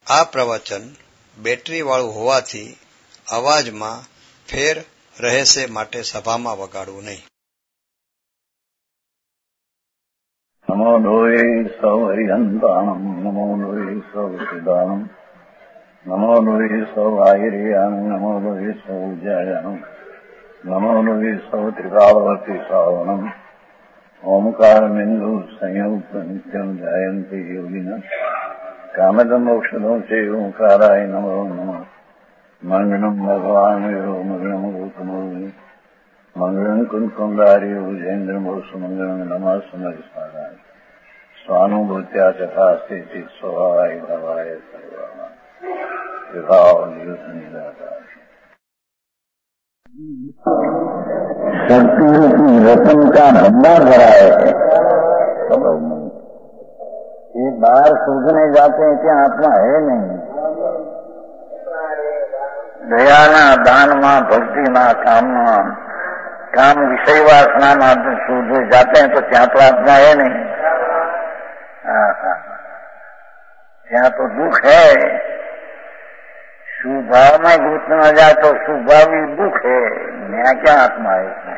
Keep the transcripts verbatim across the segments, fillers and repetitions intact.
આ પ્રવચન બેટરી વાળું હોવાથી અવાજમાં ફેર રહેશે, માટે સભામાં વગાડવું નહીં. નમો લોહે સૌ હરિહંતાણમ, નમો લોહે સૌ સિદ્ધાણમ, નમો લોહે સૌ આયર્યાણમ, નમો લોહે સૌ જયાણમ, નમો લોહે સૌ ત્રિકાળવર્તી શ્રાવણમ. ઓમકાર બિંદુ સંયુક્ત નિત્યમ જાયંતિ યોગિના કામદમ મોક્ષદો છે ઓંકારાય નમો નમઃ. મંગળમ ભગવાન મંગળમ ગૌતમો મંગળમ કુંકુંદાર્યો જૈન્દ્રમો સુમંગળમ નમઃ સમજસ્મારાય સ્વાનુભૂત્યા ચકાસ્તે ચિત સ્વભાવાય ભવાય સર્વમાં વિભાવ નિયુત નિરાકાર. शक्ति की रतन का भंडार भरा है. ये बाहर सूझने जाते हैं क्या आत्मा है नहीं. दयाना दानमा भक्तिमा कामना काम विषय वासना मात्र सूझे जाते हैं तो ત્યાં तो आत्मा है नहीं. ત્યાં तो दुख है. शुभाव में घुस न जाए तो शुभावी दुख है. यहाँ क्या आत्मा है इसमें.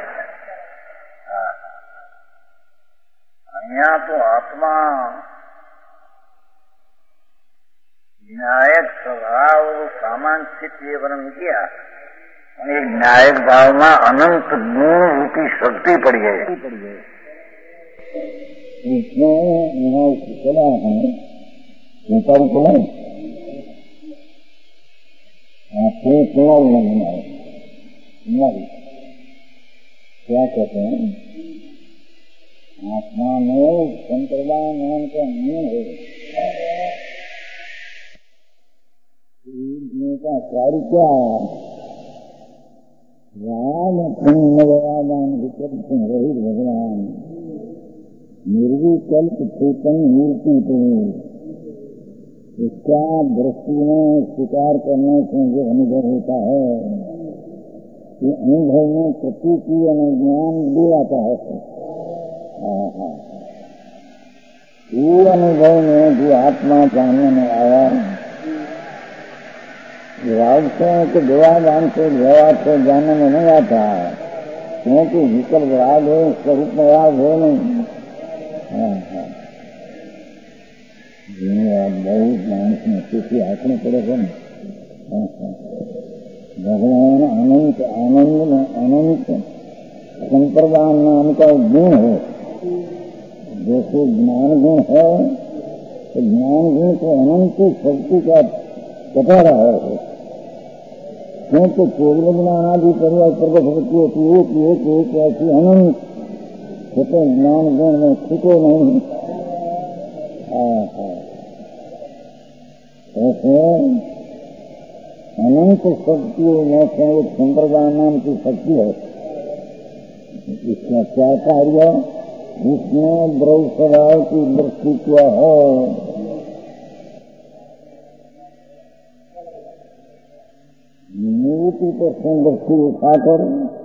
यहाँ तो आत्मा न्यायक स्वभाव सामान स्थिति वर्णन किया. एक न्यायक भाव में अनंत गुण रूपी शक्ति पड़ी है. इसमें चला है ऊपर को आपको थोड़ा लगना है. क्या कहते हैं आत्मा में संप्रदाय नाम का नहीं है. का कार्य क्या है. राम भगवान विकल्प रहित भगवान निर्विकल्प चेतन मूर्ति तो इसका दृष्टि में स्वीकार करने से जो अनुभव होता है ये अनुभव में प्रतीति ज्ञान भी आता है. ये अनुभव में जो आत्मा जानने में आया राग से कि देवादान से व्यवहार से जानने में नहीं आता है, क्योंकि विकल्प राग है, स्वरूप में राग है नहीं. बहुत मानस में किसी आंकड़े पड़ेगा ना. भगवान अनंत आनंद में अनंत संप्रदान नाम का गुण है. जैसे ज्ञान गुण है तो ज्ञान गुण को अनंत शक्ति का बता रहा है. क्योंकि केवल ज्ञान आदि परिवार प्रकट होती होती एक एक एक ऐसी अनंत छुटे ज्ञान गुण में छुटे नहीं. ऐसे अनंत शक्ति में से एक संप्रदाय नाम की शक्ति है. इसमें क्या कार्य, इसमें द्रव्य स्वभाव की दृष्टि क्या है. मूर्ति पर दृष्टि उठाकर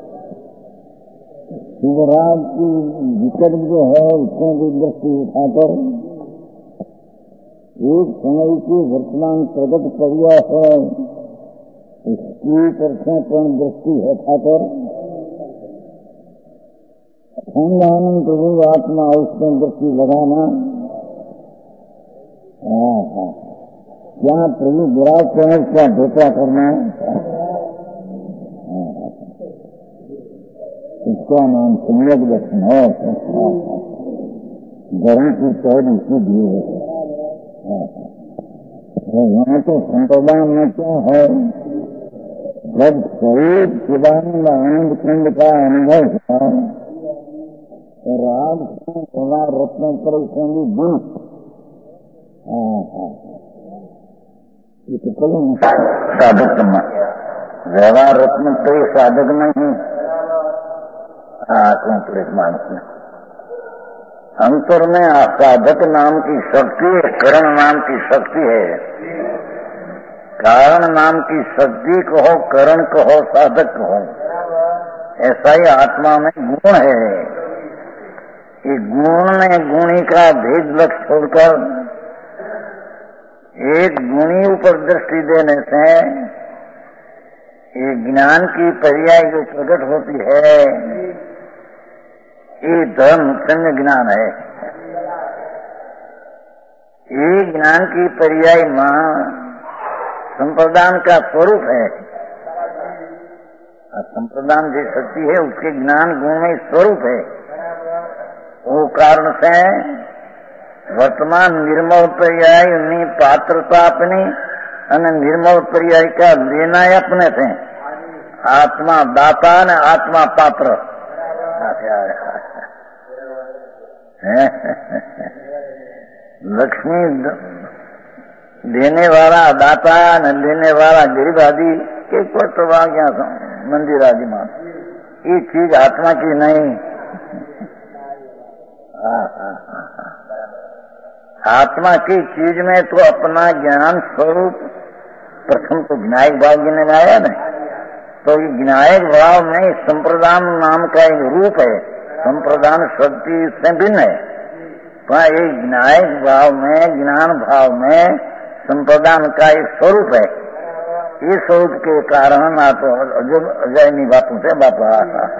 शिवराज की विकल्प जो है उसमें भी दृष्टि उठाकर एक समय की वर्तमान प्रगट क्रिया है इसकी परसें पर दृष्टि हटाकर अखंडानंद प्रभु आत्मा उसमें दृष्टि लगाना. क्या प्रभु विराट है, क्या बेटा करना, इसका नाम सम्यक दर्शन है. गरम की चौड़ी सीधी है. यहाँ तो संप्रदाय में क्या है, जब शरीर शिवानंद आनंद कुंड का अनुभव है तो राग से रत्न पर भी गुण साधक करना. व्यवहार रत्न तो साधक नहीं कॉम्प्लेक्स मानस में. अंतर में साधक नाम की शक्ति है, करण नाम की शक्ति है. कारण नाम की शक्ति कहो, करण कहो, साधक कहो, ऐसा ही आत्मा में गुण है. ये गुण में गुणी का भेद लक्ष्य छोड़कर एक गुणी ऊपर दृष्टि देने से ये ज्ञान की पर्याय जो प्रकट होती है ये धर्म सम्य ज्ञान है। ये ज्ञान की पर्याय मां संप्रदान का स्वरूप है। संप्रदान जो शक्ति है उसके ज्ञान गुण में स्वरूप है। वो कारण से वर्तमान निर्मल पर्याय ની પાત્રતા अपनी અને निर्मल पर्याय का लेना अपने थे। आत्मा दाता ने आत्मा पात्र। लक्ष्मी देने वाला दाता ने लेने वाला गरीब आदि के परवा क्या मंदिर आदि में ये चीज आत्मा की नहीं। आत्मा की चीज में तो अपना ज्ञान स्वरूप प्रथम तो ज्ञायक भाव गिने में आया ना, तो ये ज्ञायक भाव में संप्रदान नाम का एक रूप है। संप्रदान शक्ति से भिन्न है। तो ये ज्ञायक भाव में ज्ञान भाव में संप्रदान का एक स्वरूप है। ये स्वरूप के कारण आप अजय बातों से बापा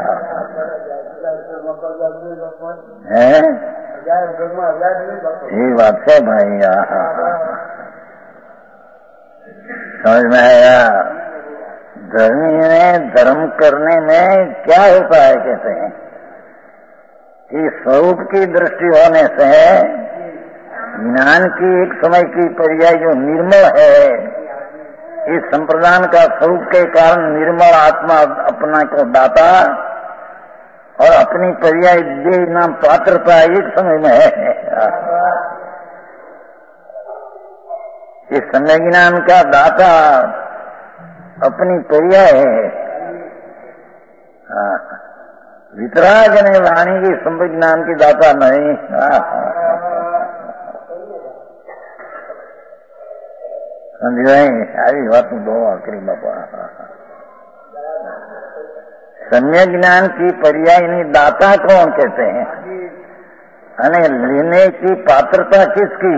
है ये बात है भाई। समझ में आया? धर्मी में धर्म करने में क्या होता है कहते हैं कि स्वरूप की दृष्टि होने से ज्ञान की एक समय की पर्याय जो निर्मल है, इस संप्रदान का स्वरूप के कारण निर्मल आत्मा अपना को दाता और अपनी पर्याय दे नाम पात्रता एक समय में है। इस समय ज्ञान का दाता अपनी पर्याय है। वितराग ने वाणी की संपत्ति ज्ञान की दाता नहीं। समझाएंगे सारी बात दो आखिरी बापा। सम्यक ज्ञान की पर्याय नहीं दाता कौन कहते हैं अने लेने की पात्रता किसकी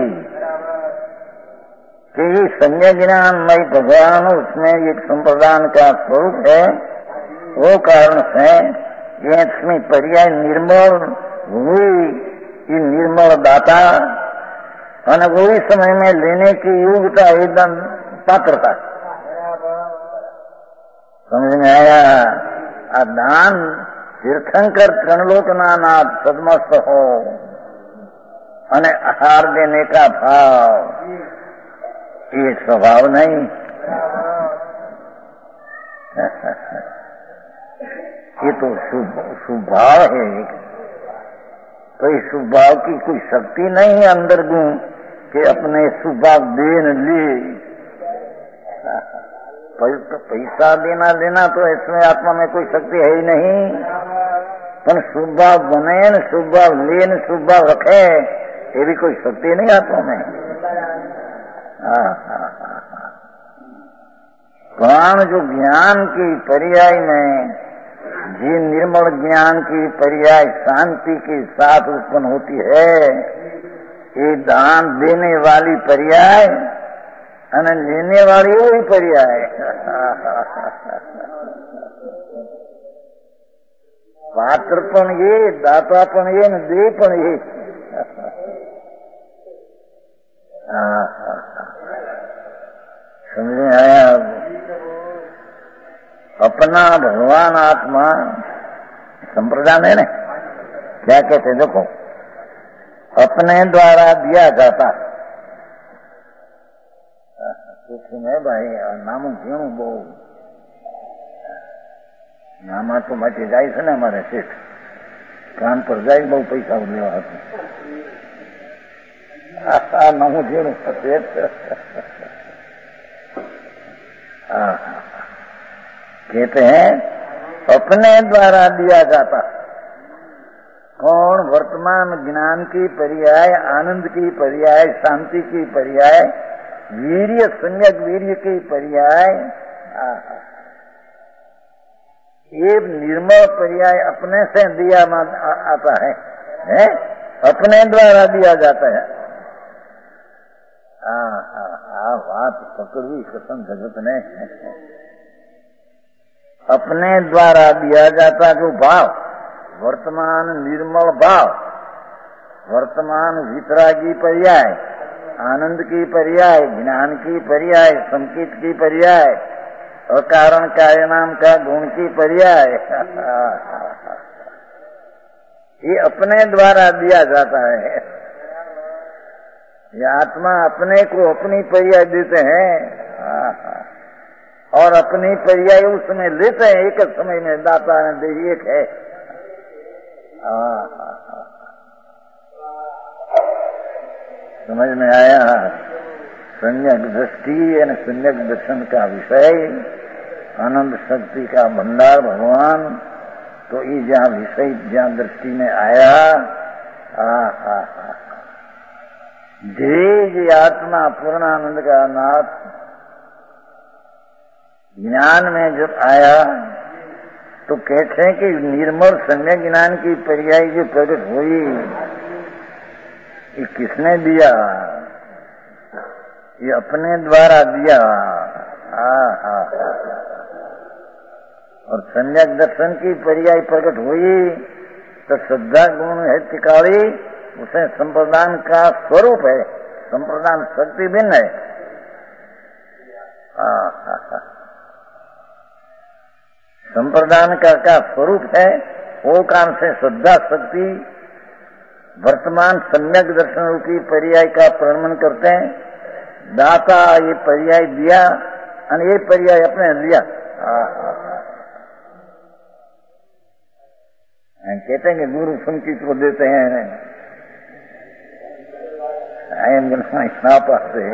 कि ये सम्यक ज्ञान मई भगवान उसमें एक संप्रदान का स्वरूप है। वो कारण से ये इसमें पर्याय निर्मल हुई, ये निर्मल दाता और वही समय में लेने की योग्यता एकदम पात्रता। समझ में आया? दान तीर्थंकर त्रिलोकना नाथ सदमस्त हो अने आहार देने का भाव ये स्वभाव नहीं। ये तो शुभ भाव है। तो इस शुभ भाव की कोई शक्ति नहीं है अंदर गुण कि अपने शुभ भाव देन ले। पैसा देना लेना तो इसमें आत्मा में कोई शक्ति है ही नहीं। पर शुभ भाव बने न शुभ भाव ले न शुभ भाव रखे ये भी कोई शक्ति नहीं आत्मा में। प्राण जो ज्ञान की पर्याय में जी निर्मल ज्ञान की पर्याय शांति के साथ उत्पन्न होती है। ये दान देने वाली पर्याय અને લેने वाली वही पर्याय। पात्रपण ये दातापण ये न देपण ये। समझ में आया? अपना भगवान आत्मा संप्रदान है ना, क्या कहते देखो अपने द्वारा दिया जाता में भाई नाम घणું બહુ નામાં તો માટી જાય છે ને અમારે શેઠ કાન પર જાય બહુ પૈસા લેવા હતું। આ નામું ઘણું શેઠ कहते हैं अपने द्वारा दिया जाता। कौन? वर्तमान ज्ञान की पर्याय, आनंद की पर्याय, शांति की पर्याय, वीर्य सम्यक वीर्य की पर्याय। ये निर्मल पर्याय अपने से दिया आता है, है? अपने द्वारा दिया जाता है। हाँ हाँ हाथ पकड़वी कसम जगत ने अपने द्वारा दिया जाता जो भाव, वर्तमान निर्मल भाव, वर्तमान वितरागी पर्याय, आनंद की पर्याय, ज्ञान की पर्याय, संकित की पर्याय, अकारण कार्य नाम का गुण की पर्याय, ये अपने द्वारा दिया जाता है। ये आत्मा अपने को अपनी पर्याय देते हैं और अपनी पर्याय उसमें लेते हैं। एक समय में दाता ने दे एक है। समझ में आया? सम्यक दृष्टि यानी सम्यक दर्शन का विषय आनंद शक्ति का भंडार भगवान। तो ये जहाँ विषय जहाँ दृष्टि में आया, हा हा हा धीरे आत्मा पूर्णानंद का नाथ ज्ञान में जब आया तो कहते हैं कि निर्मल सम्यक ज्ञान की पर्याय जो प्रकट हुई, ये किसने दिया? ये अपने द्वारा दिया। हा हा और सम्यक दर्शन की पर्याय प्रकट हुई तो श्रद्धा गुण है टिकावी, उसे संप्रदान का स्वरूप है, संप्रदान शक्ति भिन्न है। हा हा हा संप्रदान का क्या स्वरूप है? वो काम से श्रद्धा शक्ति वर्तमान सम्यक दर्शन रूपी पर्याय का प्रणमन करते हैं। दाता ये पर्याय दिया और ये पर्याय अपने लिया। कहते हैं कि गुरु संकित को देते हैं, इतना पाते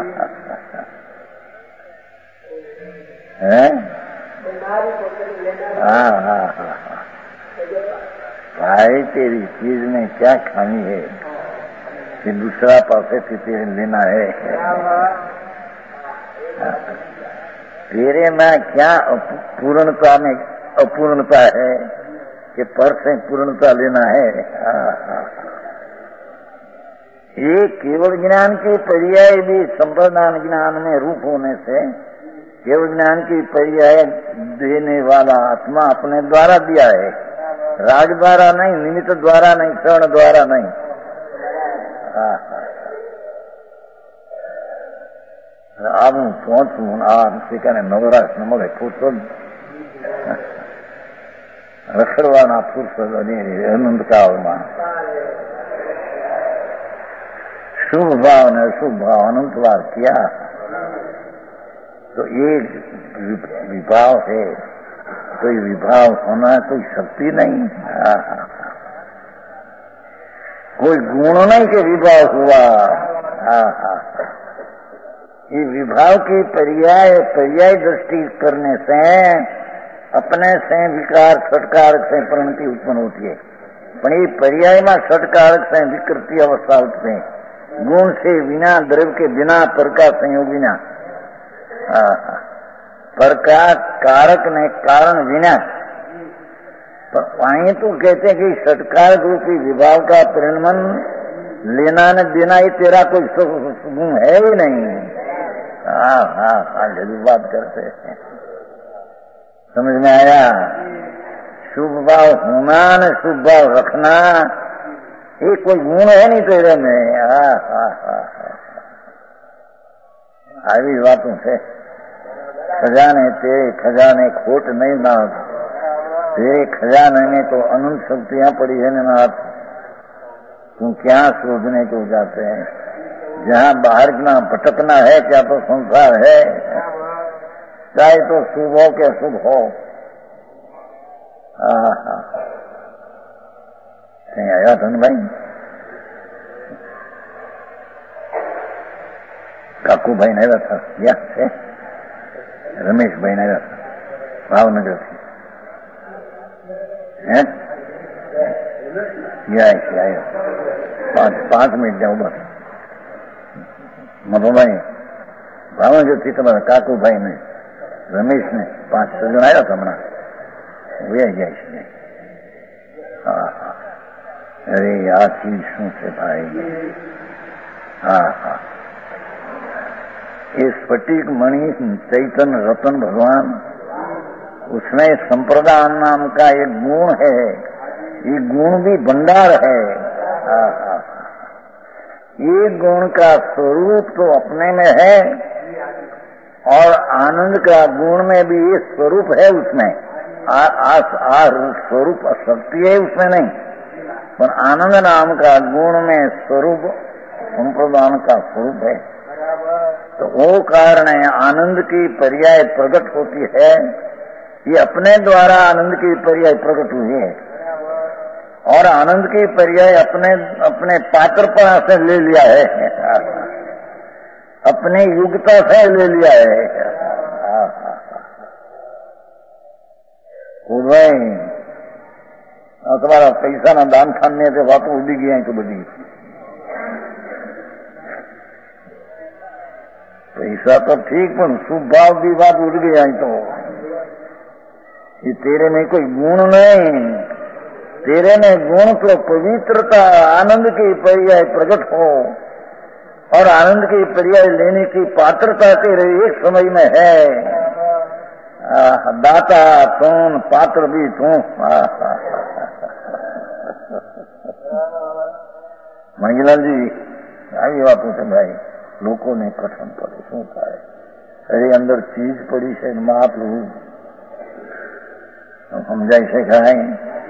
हैं। हाँ हाँ हाँ भाई, तेरी चीज में क्या खामी है कि दूसरा पासे से तेरे लेना है? तेरे में क्या पूर्णता में अपूर्णता है कि पर से पूर्णता लेना है? ये केवल ज्ञान के पर्याय भी संप्रदान ज्ञान में रूप होने से केवल ज्ञान की पर्याय देने वाला आत्मा अपने द्वारा दिया है, राग द्वारा नहीं, निमित्त द्वारा नहीं, श्रवण द्वारा नहीं। आप पहुंचू आप कहने नवराश नमक फुर्सत रखड़वाना फुर्सत अनंत काल में शुभ भाव ने अशुभ भाव अनंत बार किया तो ये विभाव है। कोई विभाव होना कोई शक्ति नहीं, कोई गुण नहीं के विभाव हुआ। ये विभाव की पर्याय पर्याय दृष्टि करने से अपने से विकार षटकारक से परिणति उत्पन्न होती है। पर ये पर्याय में षटकारक से विकृति अवस्था उत्पन्न है। गुण से बिना, द्रव्य के बिना, पर का संयोग बिना, पर का कारक ने कारण बिना। पर वहीं तो कहते हैं कि षटकार रूपी विभाव का परिणमन लेना न देना ही तेरा कोई गुण है ही नहीं। हाँ हाँ हाँ जरूर बात करते हैं। समझ में आया? शुभ भाव होना न शुभ भाव रखना ये कोई गुण है नहीं तेरे में। हाँ हाँ हाँ આવી વાતો છે। खजाने तेरे खजाने खोट नहीं नाथ, तेरे खजाने में तो अनंत शक्तियां पड़ी है नाथ, तुम क्या शोधने को जाते हैं? जहाँ बाहर ना भटकना है, क्या तो संसार है, चाहे तो शुभ हो के अशुभ हो। आया धन भाई काकू भाई नहीं रहता या है रमेश भाई नहीं रहता भावनगर थी है आया पांच पांच मिनट जाओ बस मधु भाई भावनगर थी तुम्हारा काकू भाई ने रमेश ने पांच छह जन आया था हमारा वे गया इसमें। हाँ हाँ अरे यार चीज शू से भाई। हाँ हाँ ये स्फटिक मणि चैतन्य रतन भगवान, उसमें संप्रदान नाम का एक गुण है, ये गुण भी भंडार है। ये गुण का स्वरूप तो अपने में है और आनंद का गुण में भी ये स्वरूप है उसमें। आ, आ, आ स्वरूप शक्ति है उसमें नहीं, पर आनंद नाम का गुण में स्वरूप संप्रदान का स्वरूप है। तो वो कारण है आनंद की पर्याय प्रकट होती है, ये अपने द्वारा आनंद की पर्याय प्रकट हुई है और आनंद की पर्याय अपने अपने पात्रपना से ले लिया है, अपनी युगता से ले लिया है। तुम्हारा पैसा ना दान खाने से बात उड़ी गया तो बड़ी पैसा तो ठीक, पर शुभ भाव की बात उड़ गया तो ये तेरे में कोई गुण नहीं, तेरे में गुण तो पवित्रता आनंद की पर्याय प्रकट हो और आनंद की पर्याय लेने की पात्रता तेरे एक समय में है। दाता तुम, पात्र भी तुम। मंगीलाल जी आई बात है भाई, लोगों ने कथन पड़े शू थाय, अरे अंदर चीज पड़ी है महाप्रभु समझाई से खाए।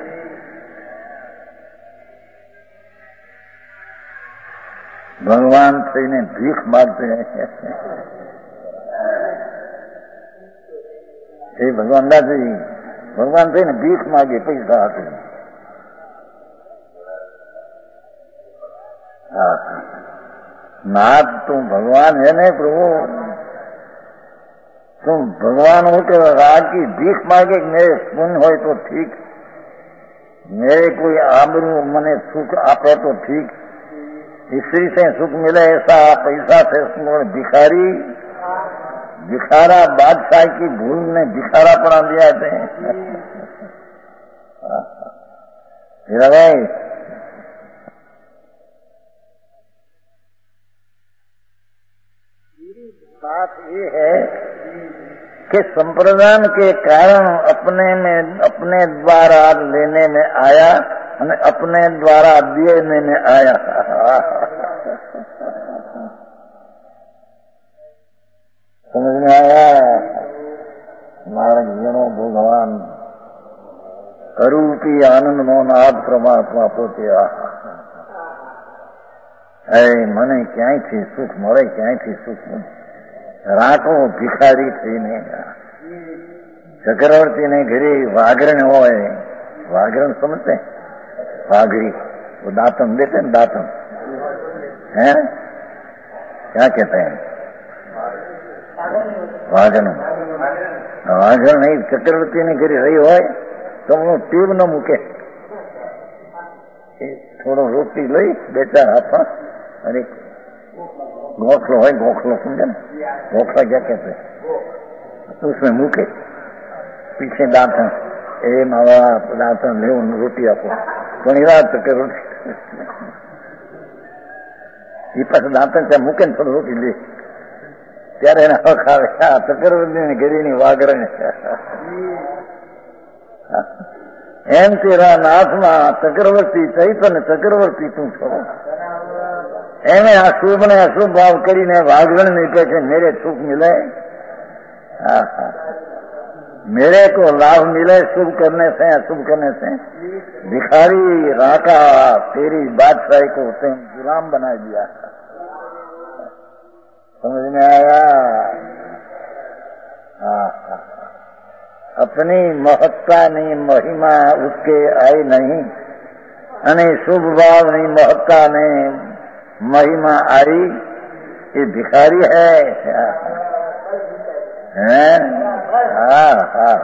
भगवान से इन्हें भीख मांगते हैं। हे भगवान दास जी, भगवान से इन्हें भीख मांगे पैसा आते। नाथ तुम भगवान है नहीं प्रभु, तुम भगवान हो तो राग की भीख मांगे मेरे पुण्य हो तो ठीक, मेरे कोई आबरू मने सुख आपे तो ठीक, स्त्री से सुख मिले ऐसा पैसा से भिखारी भिखारा बादशाह की भूल ने भिखारा पड़ा दिया थे। भाई बात ये है कि संप्रदान के कारण अपने में अपने द्वारा लेने में आया, अपने द्वारा देने में आया। समझ में आया? नारायणो भगवान करूपी आनंद मोहनाद परमात्मा पोते है મને ક્યાંયથી સુખ મળે, ક્યાંયથી સુખ મળે, રાખો ભિખારી થઈને। ચક્રવર્તીને ઘરે વાઘરણ હોય, વાઘરણ સમજते वाघरी, वो दातन देते हैं, दातन है क्या कहते हैं, वाघन। वाघन नहीं, चक्रवर्ती ने घरे रही हो तो वो टीव न मूके, थोड़ो रोटी लई बे चार हाथ अरे गोखलो है, गोखलो समझे ना, गोखला क्या कहते हैं, उसमें मूके पीछे दातन, ए मावा दातन ले रोटी आपो ઘણી રાત કે રોટી એ પાછું દાંતણ ત્યાં મૂકે ને થોડું રોટી લે ત્યારે એને હક આવે, આ ચક્રવર્તી ઘેરીની વાઘરણ એમ તેરા નાથમાં ચક્રવર્તી ચૈતન્ય ચક્રવર્તી તું છો। એને આ શુભ ને અશુભ ભાવ કરીને વાઘરણ ની કહે મેરે સુખ મિલે, मेरे को लाभ मिले शुभ करने से अशुभ करने से। भिखारी राका तेरी बादशाही को तुम गुलाम बना दिया। समझ में आया? अपनी महत्ता नहीं महिमा उसके आई नहीं, અને શુભ ભાવ नहीं महत्ता नहीं महिमा आई, ये भिखारी है, है? हाँ हाँ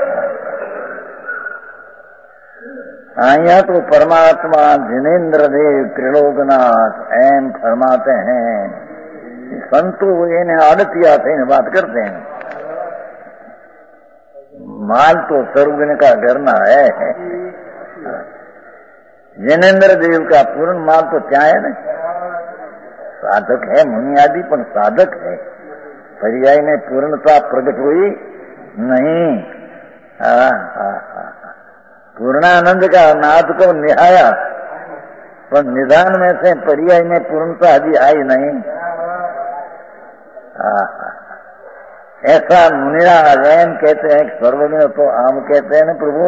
અહીંયા तो परमात्मा जिनेन्द्र देव त्रिलोकनाथ एम फरमाते हैं, संतो इन्हें आड़तिया थे बात करते हैं, माल तो सर्वगुण का करना है। जिनेन्द्र देव का पूर्ण माल तो क्या है ना, साधक है, मुनि आदि पर साधक है, पर्याय में पूर्णता प्रकट हुई नहीं। हाँ हाँ हाँ, पूर्णानंद का नाद को निहाया, पर निदान में से पर्याय में पूर्णता अभी आई नहीं। हाँ हाँ, ऐसा मुनिराजन कहते हैं, सर्वज्ञ तो आम कहते हैं ना प्रभु,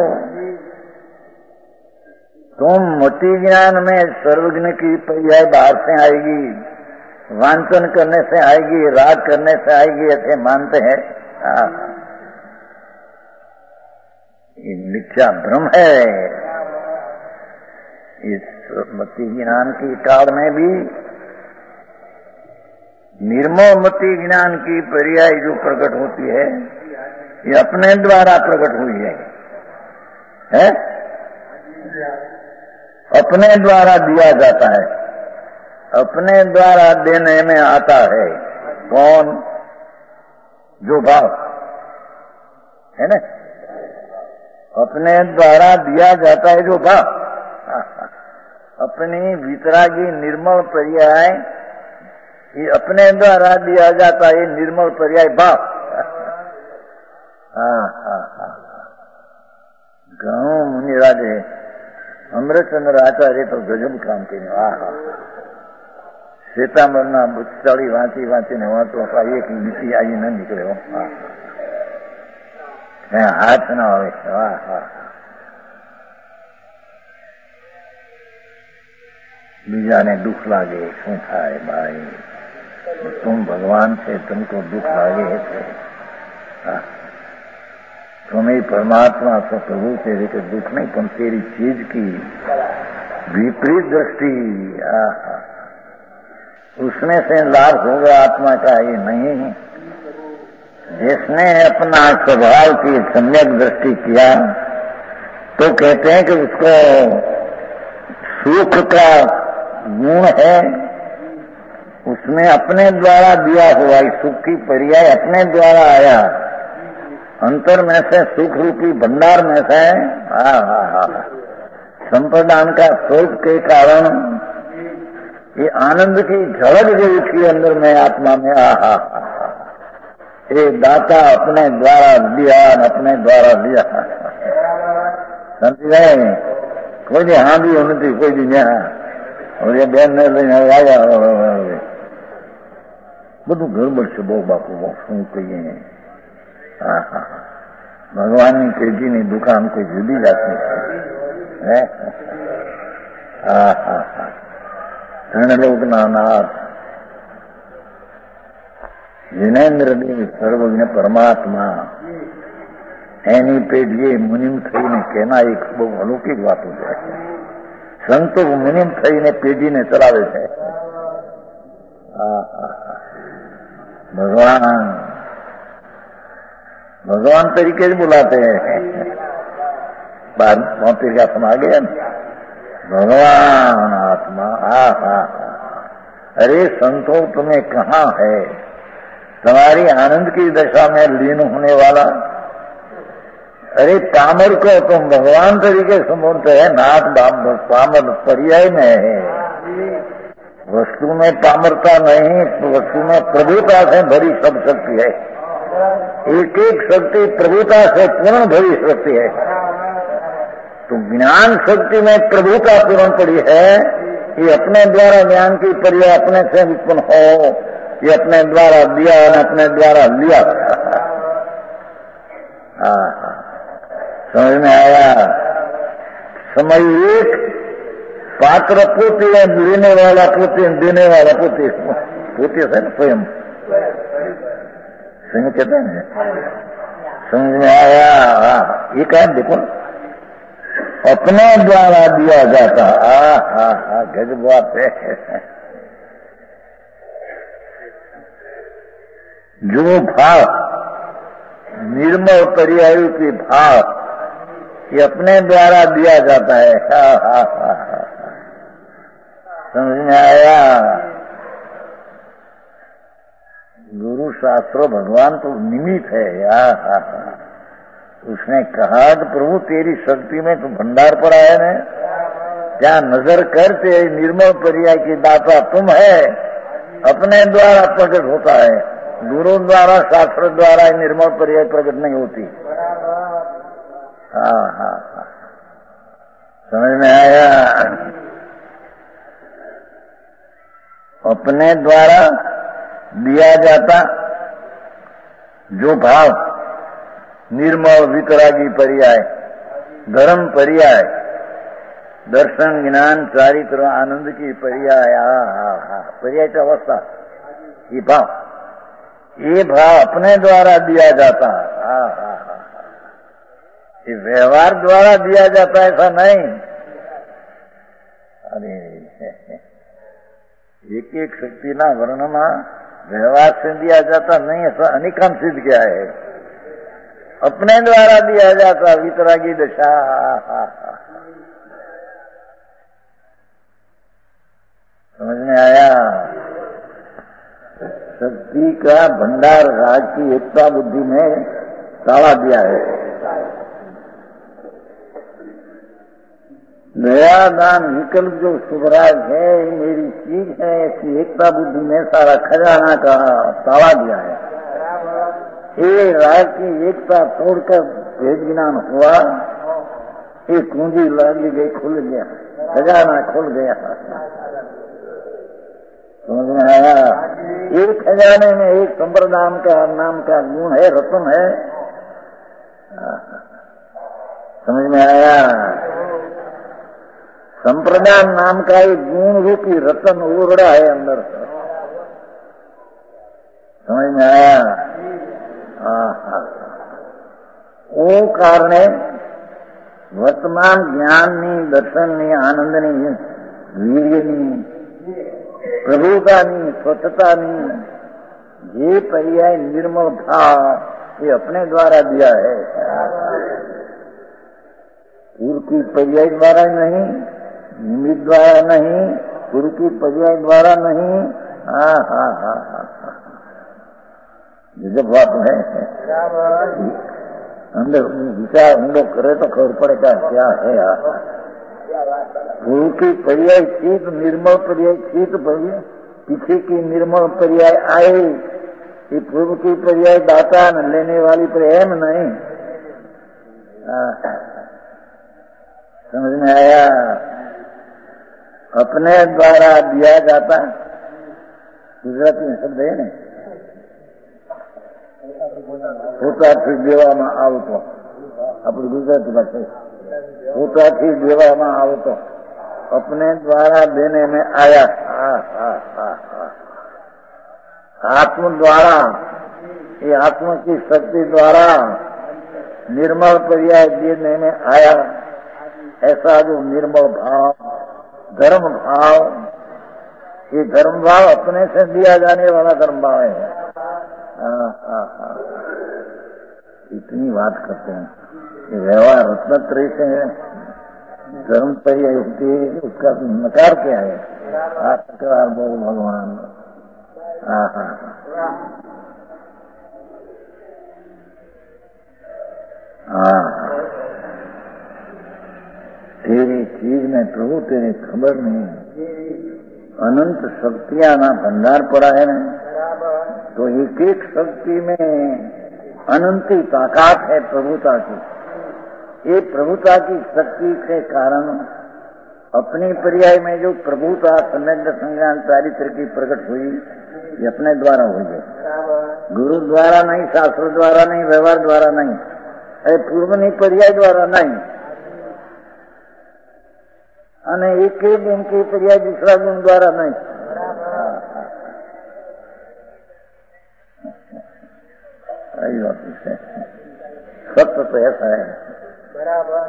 तुम मति ज्ञान में सर्वज्ञ की पर्याय बाहर से आएगी, वांचन करने से आएगी, राग करने से आएगी, ऐसे मानते हैं। ये मिथ्या भ्रम है। इस मति ज्ञान की काल में भी निर्मोह मति ज्ञान की पर्याय जो प्रकट होती है, ये अपने द्वारा प्रकट हुई है, है? अपने द्वारा दिया जाता है, अपने द्वारा देने में आता है। कौन? जो भाव है ना, अपने द्वारा दिया जाता है जो भाव। अपनी वितरागी निर्मल पर्याय, ये अपने द्वारा दिया जाता है निर्मल पर्याय भाव। हाँ हाँ हाँ, गाँव मुनिराजे अमृतचंद्र आचार्य तो गजब काम કર્યું। આ હા, શ્વેતાંબરના બુચ્ચાળી વાંચી વાંચીને વાંચો, એક લીટી આવી ન નીકળે। હાથ ના આવે। હા હા, બીજાને દુઃખ લાગે, શું થાય ભાઈ? तुम भगवान से तुमको दुख लागे थे, तुम्हें परमात्मा से प्रभु से लेकर दुख नहीं, तुम तेरी चीज की विपरीत दृष्टि, उसमें से लाभ होगा आत्मा का, ये नहीं। जिसने अपना स्वभाव की सम्यक दृष्टि किया तो कहते हैं कि उसको सुख का गुण है, उसमें अपने द्वारा दिया हुआ सुख की पर्याय अपने द्वारा आया, अंतर में से सुख रूपी भंडार में से हाँ हाँ हाँ संप्रदान का स्वरूप के कारण ये आनंद की झलक जो उठी अंदर में आत्मा में, आ हा हा, ये दाता अपने द्वारा दिया, अपने द्वारा दिया। समझ गए? कोई भी हाँ भी होनी थी, कोई भी नहीं। और ये बेन ने लઈને આવ્યા, બધું ગરબડ છે બહુ બાપુ, બહુ શું કહીએ। હા હા, ભગવાનની પેઢીની દુકાન કોઈ જુદી જાતની છે। હા હા હા, ધનલોકના નાથ જિનેન્દ્રદેવ સર્વજ્ઞ પરમાત્મા, એની પેઢીએ મુનિમ થઈને કેના એક બહુ અલૌકિક વાતો છે। સંતો મુનિમ થઈને પેઢીને ચલાવે છે। હા હા, भगवान भगवान तरीके से बुलाते हैं। बार पहुंचे क्या सुना गया? भगवान आत्मा। हा हा, अरे संतो तुम्हें कहाँ है? तुम्हारी आनंद की दशा में लीन होने वाला। अरे पामर को तुम भगवान तरीके से बोलते हैं, नाथ पामर पर्याय में है। वस्तु में पामरता नहीं, वस्तु में प्रभुता से भरी सब शक्ति है। एक एक शक्ति प्रभुता से पूर्ण भरी शक्ति है। तो ज्ञान शक्ति में प्रभुता पूर्ण पड़ी है। ये अपने द्वारा ज्ञान की पर्याय अपने से उत्पन्न हो, ये अपने द्वारा दिया और अपने द्वारा लिया। हाँ हाँ, समझ में आया? समय एक पात्र पोते है, लेने वाला पोते, देने वाला पोते, पोते से स्वयं स्वयं कहते हैं। समझ में आया? ये क्या देखो, अपने द्वारा दिया जाता। हा हा हा, गजब बात है। जो भाव निर्मल पर्यायु के भाव ये अपने द्वारा दिया जाता है। हा हा हा, समझ में आया? गुरु शास्त्र भगवान तो निमित्त है। या हा हा, उसने कहा कि प्रभु तेरी शक्ति में तो भंडार पड़ा है ना, क्या नजर कर, तेरी निर्मल पर्याय की दाता तुम है, अपने द्वारा प्रकट होता है। गुरु द्वारा शास्त्र द्वारा निर्मल पर्याय प्रकट नहीं होती। हाँ हाँ हाँ, समझ में आया? अपने द्वारा दिया जाता जो भाव निर्मल वितरागी पर्याय, धर्म पर्याय, दर्शन ज्ञान चारित्र आनंद की पर्याय, पर्याय की अवस्था, ये भाव, ये भाव अपने द्वारा दिया जाता। हाँ हाँ हाँ, ये व्यवहार द्वारा दिया जाता ऐसा नहीं। अरे एक एक शक्ति ना वर्णना व्यवहार से दिया जाता नहीं, ऐसा अनेकांत सिद्ध किया है। अपने द्वारा दिया जाता वितरागी दशा। समझ में आया? शक्ति का भंडार राज की एकता बुद्धि में ताला दिया है। दया दान विकल्प जो शुभराज है, मेरी चीज है, ऐसी एकता बुद्धि में सारा खजाना का ताला दिया है। ये राज की एकता तोड़कर भेद ज्ञान हुआ, ये कुंजी लगी गई, खुल गया, खजाना खुल गया। समझ में आया? एक खजाने में एक संप्रदान का नाम का गुण है, रत्न है। समझ में आया? संप्रदान नाम का एक गुण रूपी रतन ओरड़ा है अंदर से। समझ में आया? वो कारण वर्तमान ज्ञान नहीं, दर्शन नहीं, आनंद नहीं, वीर्य नहीं, प्रभुता नहीं, स्वच्छता नहीं, ये पर्याय निर्मल भाव ये अपने द्वारा दिया है। पूर्व की पर्याय द्वारा नहीं, निमित्त द्वारा नहीं, गुरु की पर्याय द्वारा नहीं। हाँ हाँ हाँ हाँ, जब बात है अंदर विचार हम लोग करे तो खबर पड़ेगा क्या है यार। गुरु की पर्याय चीत, निर्मल पर्याय चीत, पीछे की निर्मल पर्याय आए, ये पूर्व की पर्याय दाता न लेने वाली पर्याय में नहीं। समझ में आया? अपने द्वारा दिया जाता, गुजराती में शब्द है ना, પોતાથી દેવામાં આવતો, આપણી ગુજરાતી ભાષા પોતાથી દેવામાં આવતો, अपने द्वारा देने में आया। हाँ हाँ हाँ हाँ, आत्म द्वारा, ये आत्मा की शक्ति द्वारा निर्मल पर्याय देने में आया। ऐसा जो निर्मल भाव, धर्म भाव, ये धर्म भाव अपने से दिया जाने वाला धर्म भाव है। हाँ हाँ हाँ, इतनी बात करते हैं कि व्यवहार रत्नत्रय से धर्म पर्याय होती है, उसका नकार क्या है? आत्मकार बोल भगवान। हाँ हाँ हाँ, तेरी चीज में प्रभु तेरी खबर नहीं, अनंत शक्तियां ना भंडार पड़ा है ना, तो एक एक शक्ति में अनंती ताकत है प्रभुता की। ये प्रभुता की शक्ति के कारण अपनी पर्याय में जो प्रभुता सम्यक संज्ञान चारित्र की प्रकट हुई, ये अपने द्वारा हुई है, गुरु द्वारा नहीं, शास्त्र द्वारा नहीं, व्यवहार द्वारा नहीं, अरे पूर्व नहीं, पर्याय द्वारा नहीं। અને એક એક ગુણ की पर्याय दूसरा गुण द्वारा नहीं। सत्य तो ऐसा है। बराबर।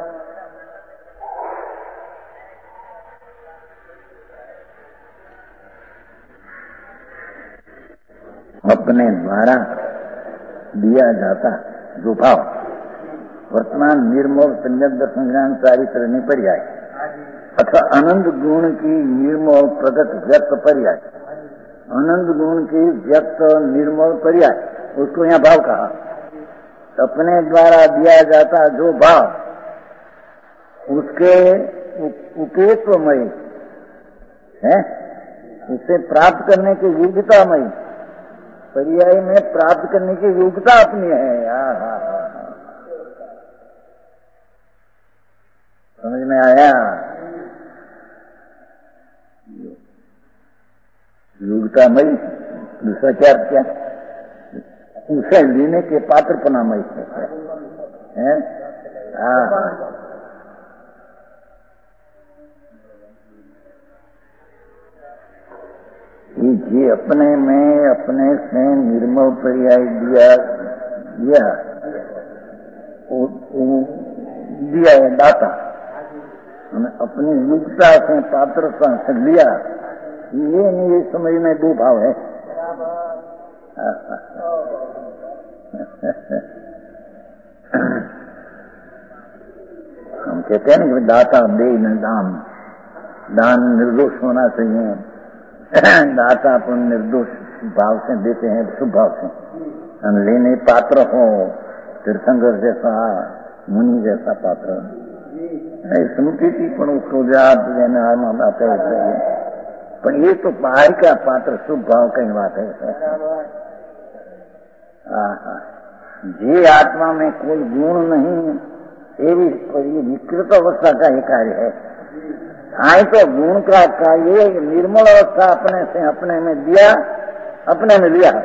अपने द्वारा दिया जाता जो भाव वर्तमान निर्मोह संयम दर्शन ज्ञान चारित्र ने पर्याय अथवा आनंद गुण की निर्मोह प्रगट व्यक्त पर्याय, आनंद गुण की व्यक्त निर्मोह पर्याय, उसको यहाँ भाव कहा। अपने द्वारा दिया जाता जो भाव उसके उपेत्वमय है, उसे प्राप्त करने की योग्यतामय, पर्याय में प्राप्त करने की योग्यता अपनी है। हाँ हाँ हाँ, समझ में आया? योग्यतामयी, दूसरा क्या क्या उसे लेने के पात्र पनामयी है। हाँ, ये अपने में अपने से निर्मल पर्याय दिया दिया वो, वो दिया है दाता, अपनी योग्यता से पात्रता से लिया, ये नहीं, ये समझ में दो भाव है। हम कहते हैं ना कि दाता दे न दान, दान निर्दोष होना चाहिए। दाता अपन निर्दोष भाव से देते हैं, शुभ भाव से। हम लेने पात्र हो, तीर्थंकर जैसा, मुनि जैसा पात्र स्मृति थी, पण उसको जात लेने आते हैं। पर ये तो बाहर का पात्र शुभ भाव की बात है। जे आत्मा में कोई गुण नहीं, ये भी विकृत अवस्था का ही कार्य है। आए तो गुण का कार्य निर्मल अवस्था अपने से अपने में दिया, अपने में लिया।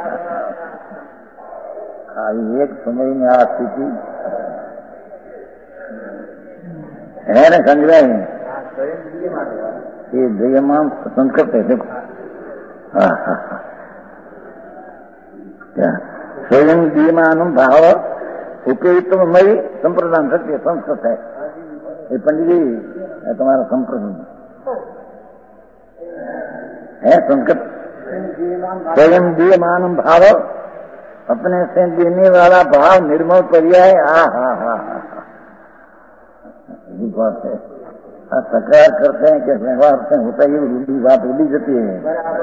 एक समझ में आती थी है ना, संग्रह ये दयमान पसंद करते हैं। देखो हाँ हाँ हाँ, क्या स्वयं दीयमान भाव उपयुक्त मई संप्रदान सत्य संस्कृत है। ये पंडित जी तुम्हारा संप्रदान है संस्कृत। स्वयं दीयमान भाव, अपने से देने वाला भाव निर्मल पर्याय। हा हा हा हा, बात है। तकरार करते हैं कि व्यवहार से होता ही रूढ़ी बात उड़ी जाती है।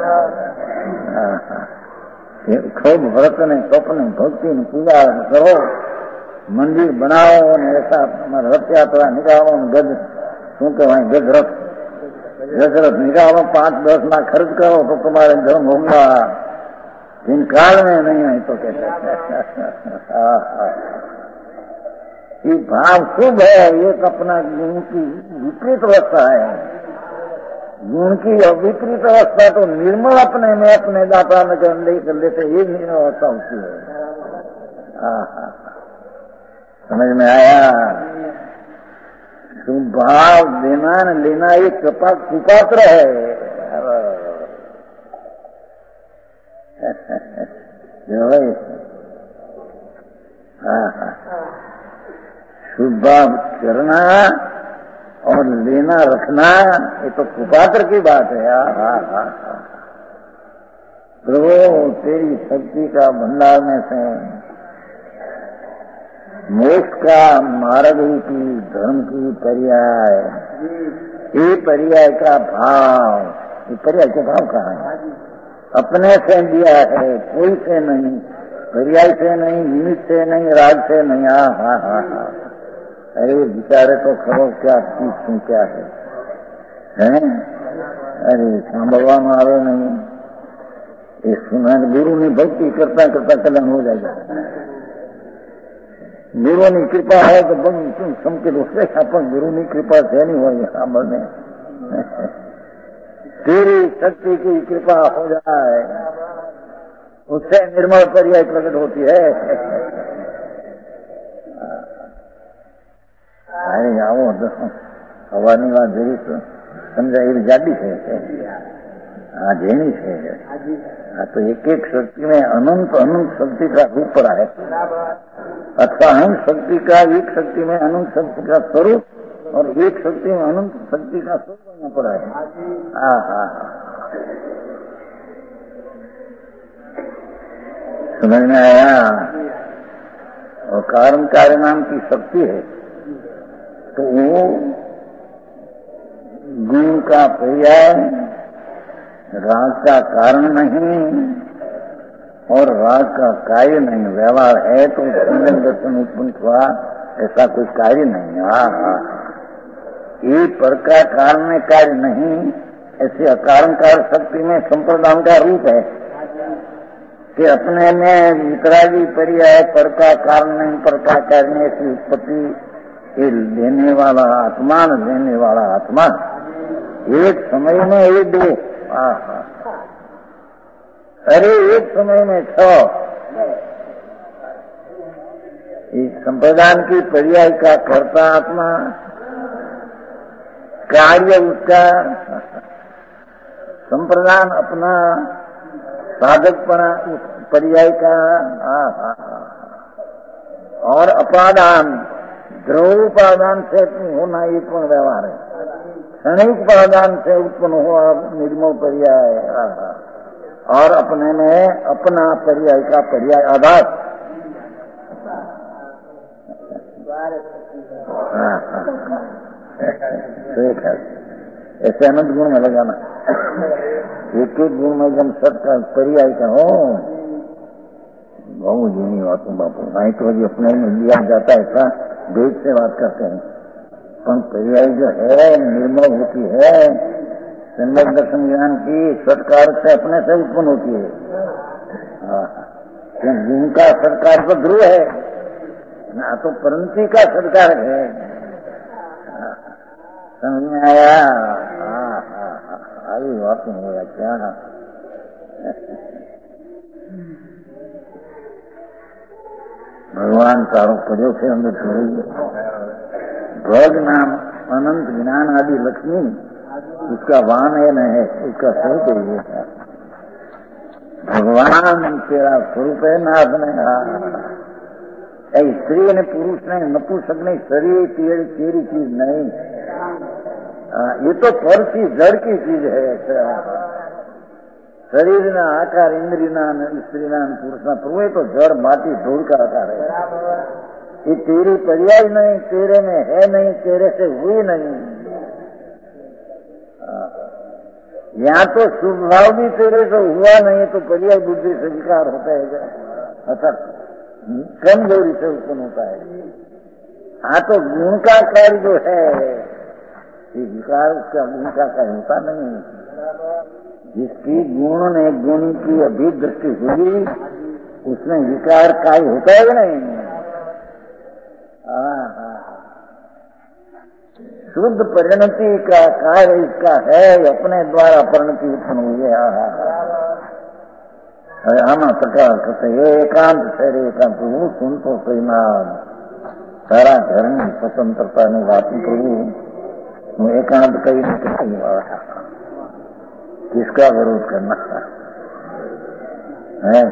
खूब व्रत ने स्वप्न भक्ति ने पूजा करो, मंदिर बनाओ ने ऐसा रथ यात्रा निकालो, गज શું કહેવાય ગજરાત गजरत निकालो, पांच दस लाख खर्च करो तो तुम्हारे धर्म होगा। जिन काल में नहीं है तो कहते ये भाव शुभ है, एक अपना गुण की विपरीत अवस्था है। गुण की विपरीत अवस्था तो निर्मल अपने में अपने दाता में कर लेते, ये निर्मल अवस्था होती है। समझ में आया? भाव देना न लेना ये कृपा कुपात्र है। शुभ भाव करना और लेना रखना ये तो कुपात्र की बात है। हा हा हा, प्रभु तेरी शक्ति का भंडार में से मोक्ष का मार्ग की धर्म की पर्याय, ये पर्याय का भाव, ये पर्याय के भाव कहाँ है? अपने से दिया है, कोई से नहीं, पर्याय से नहीं, निमित्त से नहीं, राग से नहीं। हा हा हा हा, अरे बेचारे तो खरो क्या चीज क्या है, हैं? अरे सांभळवा मारो नहीं, ये सुना गुरु ने भक्ति करता करता कल्याण हो जाएगा। गुरु की कृपा है तो तुम समके दूसरे अपन गुरु की कृपा से नहीं हुई सामने। तेरी शक्ति की कृपा हो जाए, उससे निर्मल पर्याय प्रकट होती है। अरे आओ हवानी बात जरूर तो समझा, ये जाडी है, हाँ जेनी है। हाँ तो एक एक शक्ति में अनंत अनंत शक्ति का रूप पड़ा है, अथवा अनंत शक्ति का एक शक्ति में अनंत शक्ति का स्वरूप और एक शक्ति में अनंत शक्ति का स्वरूप बनना पड़ा है। हाँ हाँ, समझ में आया? और कारण कार्य नाम की शक्ति है तो वो गुण का पर्याय, राग का कारण नहीं और राग का कार्य नहीं। व्यवहार है तो संगम दर्शन उत्पन्न हुआ, ऐसा कोई कार्य नहीं। हाँ हाँ, ये पर का कारण में कार्य नहीं, ऐसे अकारण कार्य शक्ति में संप्रदान का रूप है। कि अपने में वितरागी पर्याय पर का कारण नहीं, पर का करने की उत्पत्ति, ये देने वाला आत्मा न देने वाला आत्मा एक समय में ये दो, अरे एक समय में छो। इस संप्रदान की पर्याय का कर्ता आत्मा, कार्य उसका, संप्रदान अपना साधकपना उस पर्याय का, और अपादान ध्रुव उपादान से होना ये पूर्ण व्यवहार है, क्षणिक उपादान से उत्पन्न हुआ निर्मल पर्याय, और अपने में अपना पर्याय का पर्याय आधार। ठीक है, ऐसे अनंत गुण में लगाना, एक एक गुण में जब सबका पर्याय का हो, बहुत जीनी बात हूँ बापू, नहीं तो जी अपने में लिया जाता है, ऐसा वेद से बात करते हैं, पर पर्याय जो है निर्मल होती है, सम्यक दर्शन ज्ञान की सत्कार से अपने से उत्पन्न होती है। गुण का सत्कार तो ध्रुव है ना, तो परंती का सत्कार है। समझ में आया? आई बात नहीं होगा क्या? भगवान तारो पदों से अंदर छोड़ेंगे। भोग नाम अनंत ज्ञान आदि लक्ष्मी उसका वाहन है न है, उसका स्वरूप है। भगवान तेरा स्वरूप है ना अपने। स्त्री ने पुरुष ने नपुंसक नहीं, शरीर तेरी तेरी चीज नहीं, ये तो पर की जड़ की चीज है। शरीर ना आकार इंद्रिय ना स्त्री ना पुरुष ना प्रभु, तो जड़ माटी धूल का आकार है। ये तेरी पर्याय नहीं, तेरे में है नहीं, तेरे से हुई नहीं। यहाँ तो शुभ भाव भी तेरे से हुआ नहीं, तो पर्याय बुद्धि से विकार होता है, अर्थात कमजोरी से उत्पन्न होता है। हाँ, तो गुण का कार्य जो है ये विकार उसका गुण का कार्य होता नहीं। जिसकी गुण ने गुण की अभिदृष्टि हुई उसमें विकार कार्य होता है नहीं। हाँ हाँ, शुद्ध परिणति का कार्य इसका है, अपने द्वारा परिणति उत्पन्न हुई है। हाँ आना प्रकार करते एकांत शहर एकांत प्रभु सुन तो सही नाम सारा धर्म स्वतंत्रता ने बात प्रभु एकांत कहीं नहीं कहीं वाला, किसका विरोध करना है?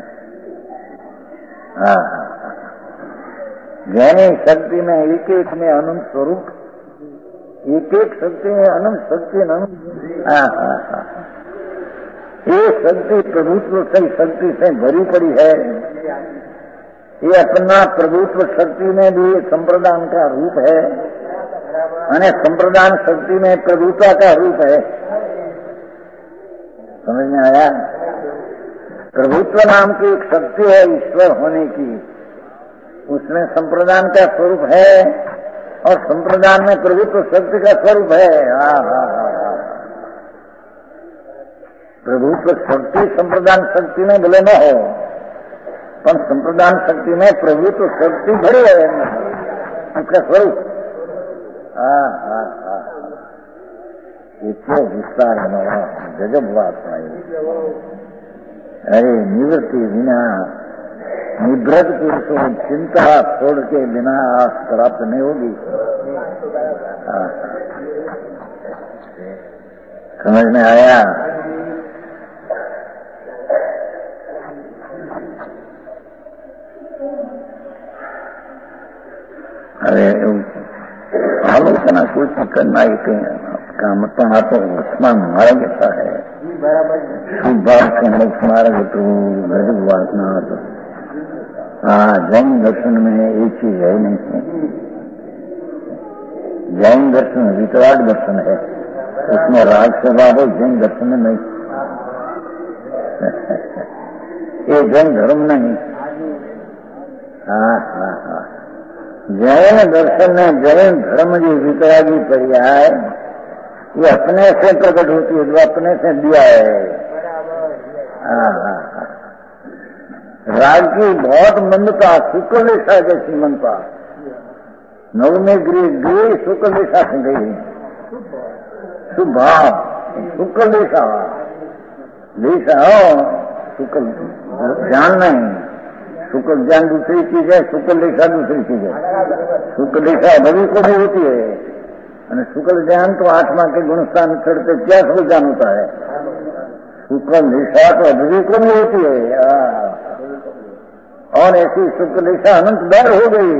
हाँ, ज्ञानी शक्ति में एक एक में अनंत स्वरूप, एक एक शक्ति में अनंत शक्ति अनंत। हाँ हाँ हाँ, ये शक्ति प्रभुत्व से शक्ति से भरी पड़ी है। ये अपना प्रभुत्व शक्ति में भी संप्रदान का रूप है, यानी संप्रदान शक्ति में प्रभुत्व का रूप है। समझ में आया? प्रभुत्व नाम की एक शक्ति है ईश्वर होने की, उसमें संप्रदान का स्वरूप है, और संप्रदान में प्रभुत्व शक्ति का स्वरूप है। हाँ हाँ हाँ, प्रभुत्व शक्ति संप्रदान शक्ति में भले न हो, पर संप्रदान शक्ति में प्रभुत्व शक्ति भरी है उसका स्वरूप। हाँ हाँ हाँ, इतना विस्तार है, गजब बात है। अरे निवृत्ति बिना निवृत्त पुरुषों चिंता छोड़ के बिना आस प्राप्त नहीं होगी। हाँ, समझ में आया? अरे आलोचना कुछ करना ही काम तो आप उसमें मारा जाता है। शुभ बात से मोक्ष मार्ग तो गजब वासना। हाँ, जैन दर्शन में एक चीज है नहीं, जैन दर्शन वितराग दर्शन है, उसमें राग सभा हो, जैन दर्शन में नहीं। ये जैन धर्म नहीं। हाँ हाँ हाँ, जैन दर्शन में जैन धर्म जो वितरागी पर्याय ये अपने से प्रकट होती है, जो अपने से दिया है। हाँ हाँ हाँ, राग की बहुत मंदता, शुक्ल दिशा जैसी मंदता, नव में गृह गृह शुक्ल दिशा से गई, शुभाव शुक्ल दिशा दिशा हो, शुक्ल ज्ञान नहीं, शुक्ल ज्ञान दूसरी चीज है, शुक्ल दिशा दूसरी चीज है। शुक्ल दिशा भवी को भी होती है, और शुक्ल ज्ञान तो आत्मा के गुणस्थान चढ़ते क्या शुक्ल ज्ञान होता है। शुक्ल दिशा तो अभवी को भी होती है, और ऐसी शुक्ल दिशा अनंत बार हो गई।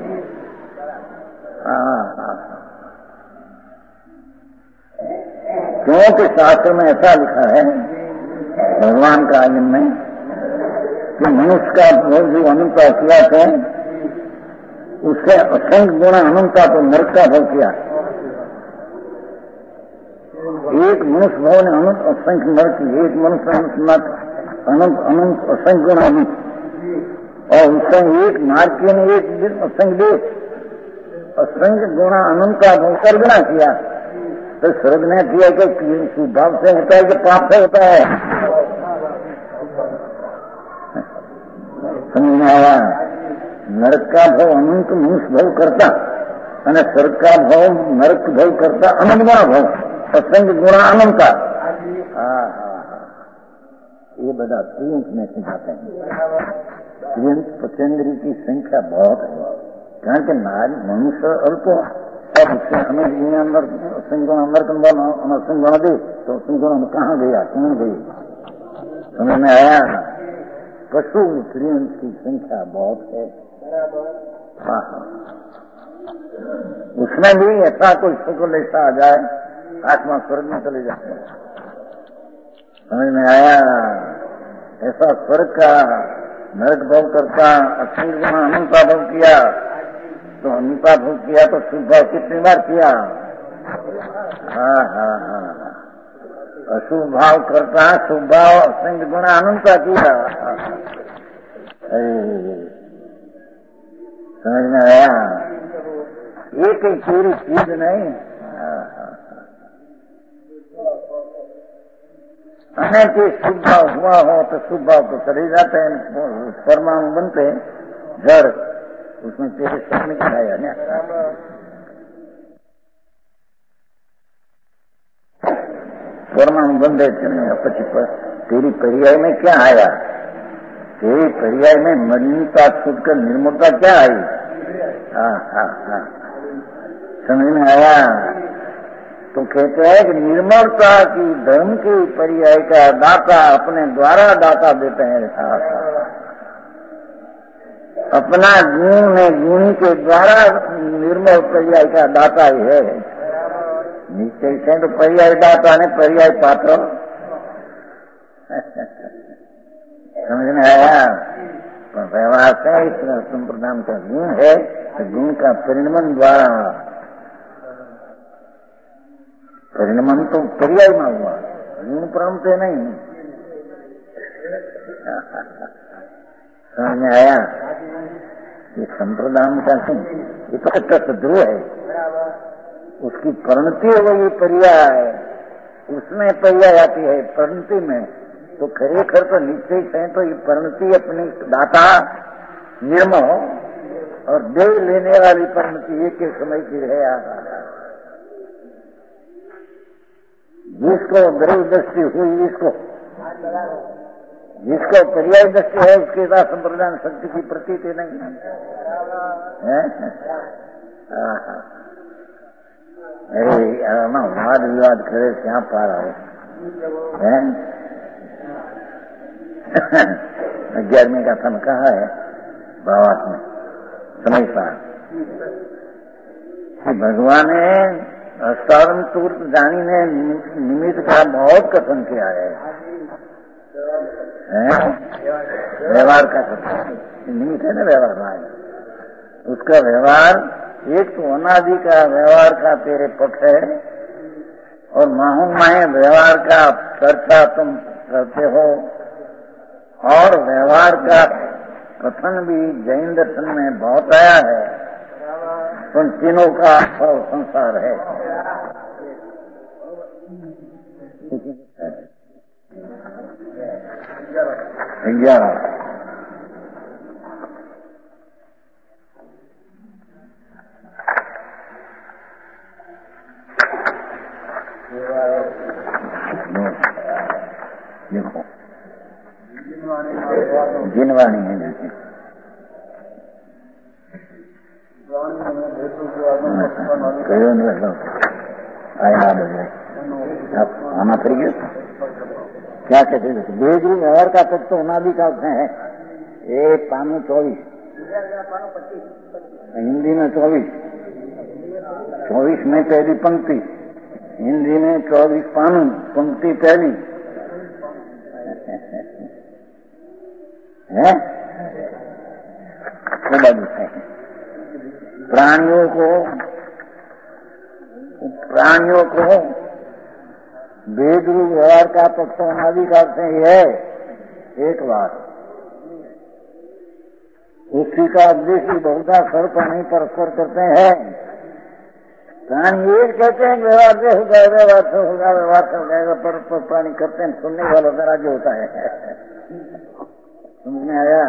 क्योंकि शास्त्र में ऐसा लिखा है भगवान का आयन में कि मनुष्य का जो अनंत अखिलात है उससे असंख्य गुणा अनंता तो नरक का भव किया। एक मनुष्य भाव ने अनंत असंख्य नरक, एक मनुष्य अनंत अनंत अनंत असंख्य गुण अनंत, और उसका एक नारकीय ने एक दिन असंख्य देश असंख्य गुणा अनंता भव कर गुणा किया। तो स्वर्ग ने किया कि शुभाव से होता है कि पाप से होता है, समझ में आया। नरक का भाव अनंत मनुष्य भाव करता, અને स्वर्ग का भाव नरक भाव करता अनंत गुणा भाव, असंख्य गुणा अनंता। हाँ हाँ हाँ, ये बड़ा त्रियंक में सिखाते हैं। त्रियंक पचेंद्री की संख्या बहुत है, कारण के नारी मनुष्य अल्प और उससे अनंत गुणा अंदर असंख्य गुणा अंदर असंख्य गुणा दे तो असंख्य गुणा में कहाँ गया, कौन गई, समझ में आया। पशु त्रियंक की संख्या बहुत है। हाँ हाँ, उसमें भी ऐसा कोई शुक्ल ऐसा आ जाए आत्मा स्वर्ग में चले जाते हैं, समझ में आया। ऐसा स्वर्ग का नरक भाव करता, असंख्य गुणा अनंता भाव किया, तो अनंता भाव किया तो शुभ भाव कितनी बार किया। हाँ हाँ हाँ, अशुभ भाव करता शुभ भाव असंख्य गुणा अनंता किया। समझ में आया। एक ही पूरी चीज नहीं, अनेक शुभ भाव हुआ हो तो शुभ भाव तो चले जाते हैं, परमाणु बनते जड़, उसमें तेरे शब्द क्या आया ना। परमाणु बंधे પછી तेरी पर्याय में क्या आया, तेरी पर्याय में मलिनता छूटकर निर्मलता क्या आई। हाँ हाँ हाँ, समझ में आया। तो कहते हैं कि निर्मलता की धर्म की पर्याय का दाता अपने द्वारा दाता देते हैं। अपना गुण में गुणी के द्वारा निर्मल पर्याय का दाता ही है। निश्चय से तो पर्याय दाता ने पर्याय पात्र, समझ में आया। व्यवहार से इस संप्रदान का गुण है, तो गुण का परिणमन द्वारा, परिणमन तो पर्याय में हुआ, गुण परम से नहीं, समझ में आया। ये संप्रदान का ये तो तत्व ध्रुव है, उसकी परिणति हो गई पर्याय, उसमें पर्याय आती है परिणति में। तो खरेखर तो निश्चय से तो ये परिणति अपनी दाता निर्मल और दे लेने वाली परिणति एक एक समय की है। जिसको द्रव दृष्टि हुई, इसको जिसको पर्याय दृष्टि है उसके साथ संप्रदान शक्ति की प्रतीति नहीं है। अरे वाद विवाद करे क्या पा रहा है। ग्यारहवीं का सन कहा है भावात में समय पार भगवान ने हस्तारण तूर्त जानी ने निमित्त का बहुत कथन किया है, व्यवहार का कथन निमित्त है ना, व्यवहार में उसका व्यवहार एक तो अनादि का व्यवहार का तेरे पक्ष है, और माहू माहे व्यवहार का चर्चा तुम करते हो, और व्यवहार का कथन भी जैन दर्शन में बहुत आया है, उन तीनों का सब संसार है। ग्यारह जिनवाणी है कहो नहीं आया आना फिर क्या कहते हैं वेद व्यवहार का तत्व तो होना भी का है। ये पानु चौबीस हिंदी में चौबीस चौबीस में पहली पंक्ति हिंदी में चौबीस पानु पंक्ति पहली है प्राणियों को प्राणियों को वेद व्यवहार का तत्व अनादि का अर्थ है एक बात उसी का उद्देश्य बहुधा सर्प नहीं परस्पर करते हैं। प्राणी ये कहते हैं व्यवहार से होगा व्यवहार से होगा व्यवहार से हो जाएगा पर प्राणी करते हैं सुनने वाला जरा जो होता है समझ में आया।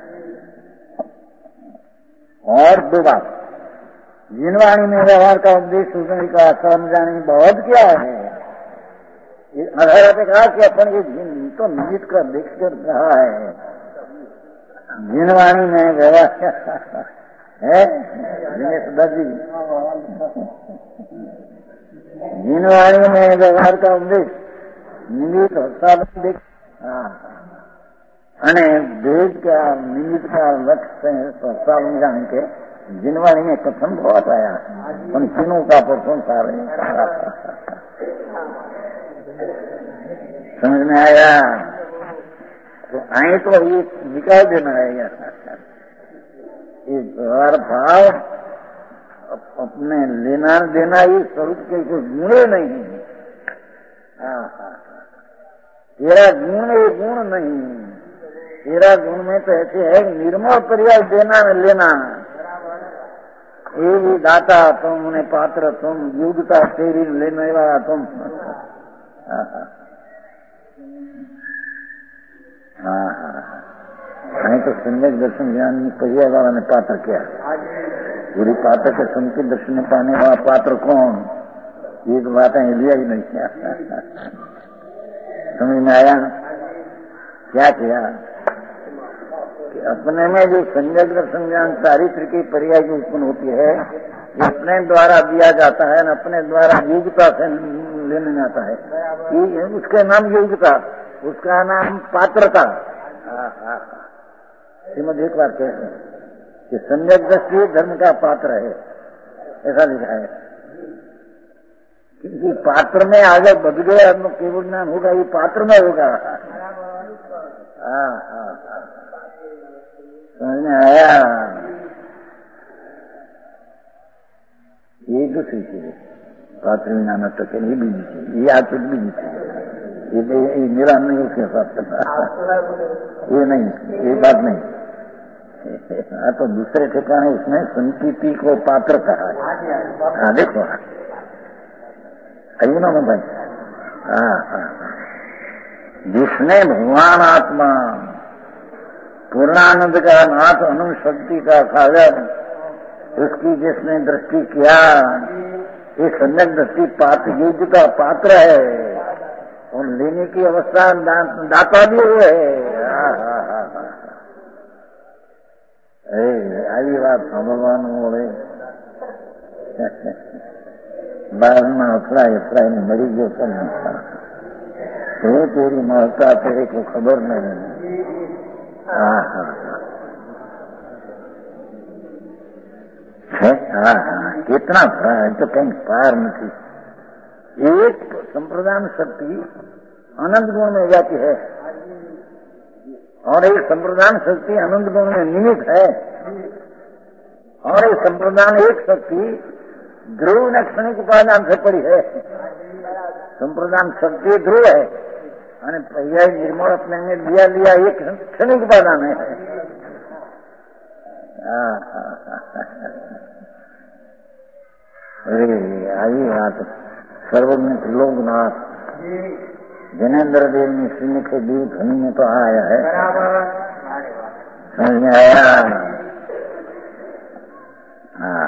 और दो बात जिनवाणी में व्यवहार का उद्देश्य सुनने का समझाने बहुत क्या है। अधारा कहा कि अपन ये तो निमित का देख कर रहा है जिनवाणी में व्यवहार है जी जिनवाणी में व्यवहार का उद्देश्य निमित साधन देख અને वेद का निमित्त का लक्ष्य प्रस्ताव जान के जिनवाणी में कथन बहुत आया उन तीनों का प्रथम सारे समझ में आया। तो आए तो ये निकाल देना है ये व्यवहार भाव अपने लेना देना ये स्वरूप के कोई गुणे नहीं। हाँ हाँ तेरा गुण ये गुण नहीं तेरा गुण में तो ऐसे है निर्मल पर्याय देना में लेना ये भी दाता तुम उन्हें पात्र तुम युगता तेरी लेने वाला तुम। हाँ हाँ हाँ हाँ नहीं तो सम्यक दर्शन ज्ञान पर्याय वाला ने पात्र क्या पूरी पात्र के संकेत दर्शन पाने वाला पात्र कौन ये तो बातें लिया ही नहीं किया समझ में आया। क्या किया कि अपने में जो संजय दर्शन ज्ञान चारित्र की पर्याय जो उत्पन्न होती है ये अपने द्वारा दिया जाता है न अपने द्वारा योग्यता से लेने में आता है उसके नाम योग्यता उसका नाम पात्रता। श्रीमद एक बार कहते हैं कि संजय दृष्टि धर्म का पात्र है ऐसा लिखा है क्योंकि पात्र में आगे बढ़ गया केवल ज्ञान होगा ये पात्र में होगा। हाँ हाँ समझ में आया। ये दूसरी चीज है पात्र विना तक ये भी जीती ये आचुक भी जीती ये, ये मेरा नहीं उसके साथ ये नहीं ये बात नहीं। हाँ तो दूसरे ठिकाने उसने संकीर्ति को पात्र कहा है। हाँ देखो अभी ना भाई हाँ हाँ जिसने भगवान आत्मा पूर्णानंद का नाथ अनंत शक्ति का सागर उसकी जिसने दृष्टि किया ये सम्यक दृष्टि पात्र युद्ध का पात्र है और लेने की अवस्था दाता भी हुए आई बात भगवान बोले बाद में अफराई अफराई में मरी गयो तो तेरी महत्ता तेरे को खबर नहीं। हाँ हाँ हाँ हाँ कितना है तो कहीं पार नहीं। एक संप्रदान शक्ति अनंत गुण में जाती है और एक संप्रदान शक्ति अनंत गुण में निमित्त है और एक संप्रदान एक शक्ति ध्रुव न क्षणिक उपादान से पड़ी है। संप्रदान शक्ति ध्रुव है અને पर्याय निर्मल अपने में लिया लिया एक क्षणिक उपादान है। अरे आई बात सर्वज्ञ लोकनाथ जनेन्द्र देव ने सिंह के दीव ध्वनि में तो आया है समझ में आया। हाँ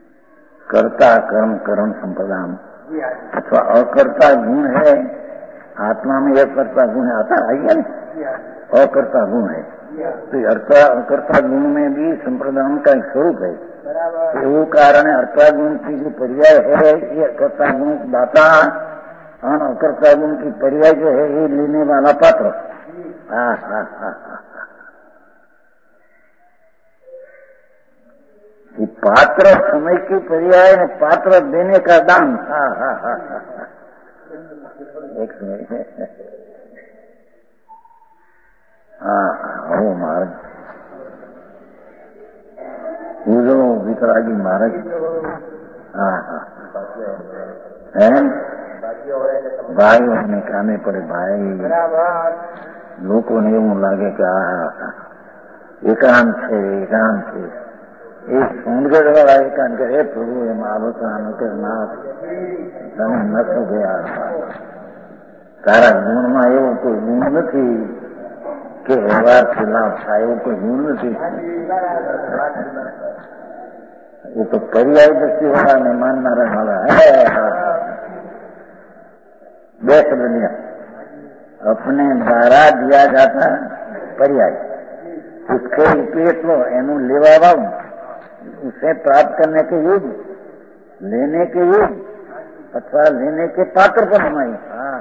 कर्ता कर्म कर्म संप्रदान अथवा अकर्ता गुण है आत्मा में यह कर्ता गुण आता है या नहीं? अकर्ता गुण है। तो अकर्ता गुण में भी संप्रदान का एक स्वरूप है। तो वो कारण है अकर्ता गुण की जो पर्याय है ये अकर्ता गुण दाता और अकर्ता गुण की पर्याय जो है ये लेने वाला पात्र। हाँ हाँ हाँ हाँ कि पात्र समय की पर्याय है, पात्र देने का दान। हाँ हाँ हाँ हाँ एक मिनट। हाँ हाँ वो महाराज जो वितरागी महाराज। हाँ हाँ है भाई होने कहने पड़े भाई लोगों ने यूं लागे कि एकांत है एकांत है एक सुनकर वाला एकांत करे प्रभु ये मालूम करना તમે નતો ગયા તારા ગુણમાં એવો કોઈ ગુણ નથી કે વ્યવહારથી લાભ થાય એવો કોઈ ગુણ નથી। એ તો પર્યાય દ્રષ્ટિ વાળા ને માનનારા વાળા હે બેસ્ટ दुनिया अपने द्वारा दिया जाता पर्याय उसके उपयोग लो एनु लेवा वाव उसे प्राप्त करने के योग लेने के योग अथवा लेने के पात्र पर नहीं। हाँ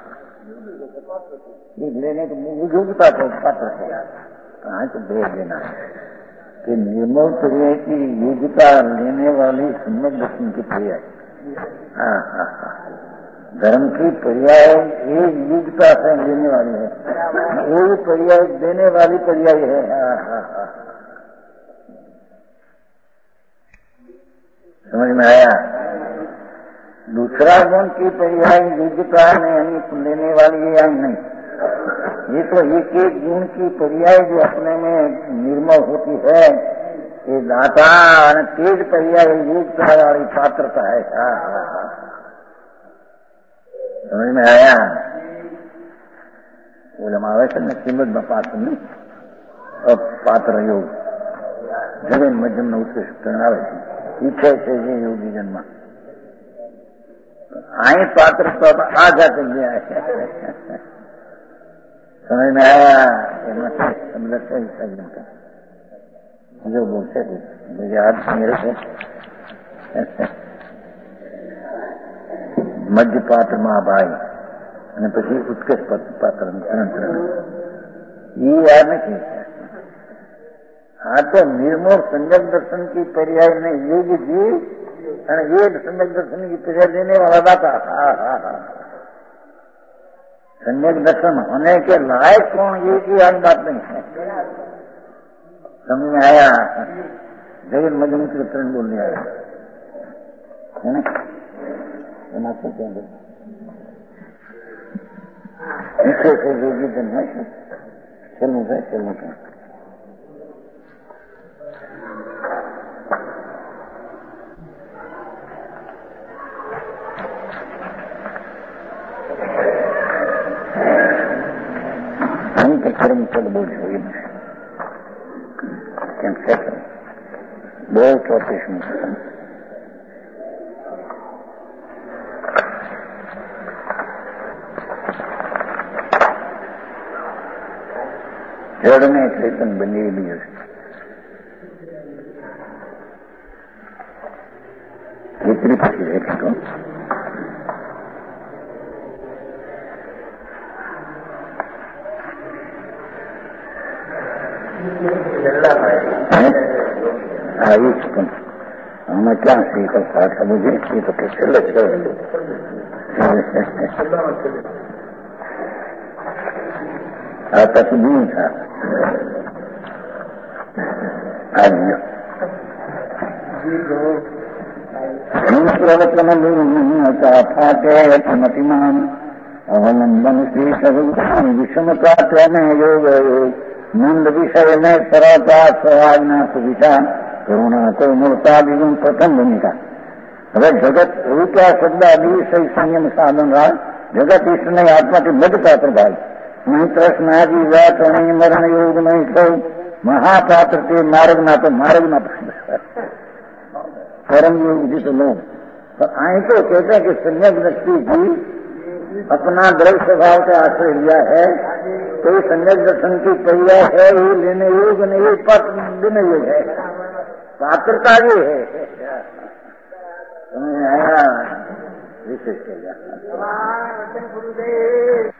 लेने के योग्यता को पात्र को कहाँ से भेज देना है कि निर्मल पर्याय की योग्यता लेने वाली सम्यक दर्शन की पर्याय। हाँ हाँ हाँ धर्म की पर्याय ये योग्यता से लेने वाली है, वो पर्याय देने वाली पर्याय है। हाँ हाँ हाँ समझ में आया? दूसरा गुण की पर्याय योग्यता में लेने वाली है या नहीं? ये तो एक एक गुण की पर्याय जो अपने में निर्मल होती है ये दाता और तेज पर्याय योग्यता वाली पात्रता है। हाँ हाँ हाँ समझ में आया? वो जमावे से न कीमत ब पात्र नहीं और पात्र योग जगन मध्यम न उत्कृष्ट करना पीछे से ये योगी जन्मा आई पात्र तो आ जाते गया है। समझ में आया? समझ का जो बोलते थे मुझे आज मेरे से मध्य पात्र माँ भाई અને પછી ઉત્કૃષ્ટ પાત્ર ये याद नहीं। हाँ तो निर्मोह संजक दर्शन की पर्याय में योग जी ये संजक दर्शन की पर्याय देने वाला दाता। हाँ हाँ हाँ संजक दर्शन होने के लायक कौन ये की याद बात नहीं है। समझ में आया? जगन मजम के उत्तरण बोलने आया है ना पीछे से योगी जन है चलू है चलू है हम तो कर्म चल बोल रही है बहुत चौतीस में जड़ में चेतन बनी हुई है। इतनी खुशी है किसको? आयुष कौन हमें क्या सीखा था मुझे ये तो कैसे लग आता तो नहीं था फाटे मतिमान अवलंबन श्री स्वरूप विषम का त्वने योग नंद विषय में सरलता स्वराजना सुविधा करुणा को मूर्ता विगुण प्रथम भूमिका। હવે જગત એવું કે આ શબ્દ અતિશય સંયમ સાધન રાહ જગત ઈશ્વર ની આત્મા થી બધ પાત્ર ભાઈ નહીં તૃષ્ણાજી વાત નહીં મરણ યોગ નહીં સૌ महापात्र के मार्ग ना तो मार्ग ना परम योग जी तो लोग तो आए तो कहते हैं कि संयम दृष्टि की अपना द्रव्य स्वभाव का आश्रय लिया है तो संजय दर्शन की क्रिया है, वो लेने योग नहीं, पट देने योग है, पात्रता भी है। समझ में आया? विशेष